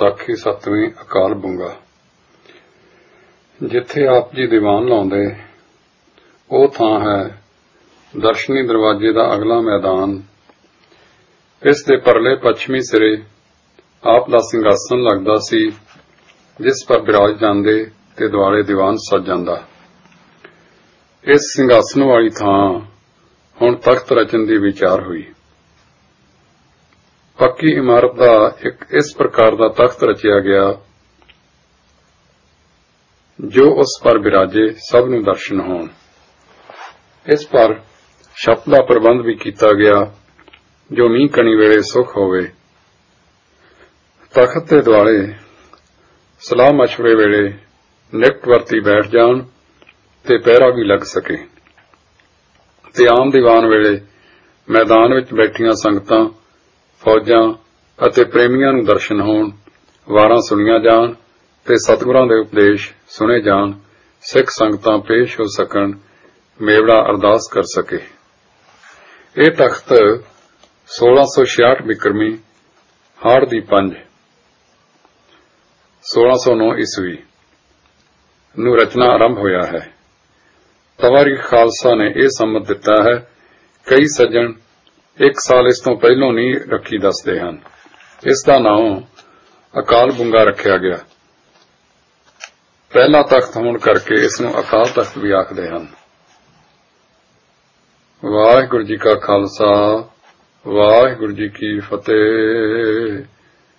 ਸਾਖੀ ਸਤਵੀਂ ਅਕਾਲ ਬੁੰਗਾ। ਜਿੱਥੇ ਆਪ ਜੀ ਦੀਵਾਨ ਲਾਉਂਦੇ ਉਹ ਥਾਂ ਹੈ ਦਰਸ਼ਨੀ ਦਰਵਾਜ਼ੇ ਦਾ ਅਗਲਾ ਮੈਦਾਨ। ਇਸ ਦੇ ਪਰਲੇ ਪੱਛਮੀ ਸਿਰੇ ਆਪ ਦਾ ਸਿੰਘਾਸਨ ਲੱਗਦਾ ਸੀ, ਜਿਸ ਪਰ ਬਿਰਾਜ ਜਾਂਦੇ ਤੇ ਦੁਆਲੇ ਦੀਵਾਨ ਸਜ ਜਾਂਦਾ। ਇਸ ਸਿੰਘਾਸਨ ਵਾਲੀ ਥਾਂ ਹੁਣ ਤਖਤ ਰਚਣ ਦੀ ਵਿਚਾਰ ਹੋਈ। ਪੱਕੀ ਇਮਾਰਤ ਦਾ ਇੱਕ ਇਸ ਪ੍ਰਕਾਰ ਦਾ ਤਖਤ ਰਚਿਆ ਗਿਆ ਜੋ ਉਸ ਪਰ ਬਿਰਾਜੇ, ਸਭ ਨੂੰ ਦਰਸ਼ਨ ਹੋਣ। ਇਸ ਪਰ ਛੱਤ ਦਾ ਪ੍ਰਬੰਧ ਵੀ ਕੀਤਾ ਗਿਆ ਜੋ ਮੀਂਹ ਕਣੀ ਵੇਲੇ ਸੁੱਖ ਹੋਵੇ। ਤਖਤ ਦੇ ਦੁਆਲੇ ਸਲਾਹ ਮਸ਼ਵਰੇ ਵੇਲੇ ਨਿਕਟ ਵਰਤੀ ਬੈਠ ਜਾਣ ਤੇ ਪਹਿਰਾ ਵੀ ਲੱਗ ਸਕੇ, ਤੇ ਆਮ ਦੀਵਾਨ ਵੇਲੇ ਮੈਦਾਨ ਵਿੱਚ ਬੈਠੀਆਂ ਸੰਗਤਾਂ, ਫੌਜਾਂ ਅਤੇ ਪ੍ਰੇਮੀਆਂ ਨੂੰ ਦਰਸ਼ਨ ਹੋਣ, ਵਾਰਾਂ ਸੁਣੀਆਂ ਜਾਣ ਤੇ ਸਤਿਗੁਰਾਂ ਦੇ ਉਪਦੇਸ਼ ਸੁਣੇ ਜਾਣ, ਸਿੱਖ ਸੰਗਤਾਂ ਪੇਸ਼ ਹੋ ਸਕਣ, ਮੇਵੜਾ ਅਰਦਾਸ ਕਰ ਸਕੇ। ਇਹ ਤਖਤ 1666 ਬਿਕਰਮੀ ਹਾੜ ਦੀ 5 1609 ਈਸਵੀ ਨੂੰ ਰਚਨਾ ਆਰੰਭ ਹੋਇਆ ਹੈ। ਤਵਾਰੀਖ ਖਾਲਸਾ ਨੇ ਇਹ ਸੰਮਤ ਦਿੱਤਾ ਹੈ। ਕਈ ਸੱਜਣ 1 ਸਾਲ ਇਸ ਤੋਂ ਪਹਿਲੋਂ ਨਹੀਂ ਰੱਖੀ ਦੱਸਦੇ ਹਨ। ਇਸ ਦਾ ਨਾਮ ਅਕਾਲ ਬੁੰਗਾ ਰੱਖਿਆ ਗਿਆ। ਪਹਿਲਾ ਤਖਤ ਹੋਣ ਕਰਕੇ ਇਸ ਨੂੰ ਅਕਾਲ ਤਖਤ ਵੀ ਆਖਦੇ ਹਨ। ਵਾਹਿਗੁਰੂ ਜੀ ਕਾ ਖਾਲਸਾ, ਵਾਹਿਗੁਰੂ ਜੀ ਕੀ ਫਤਿਹ।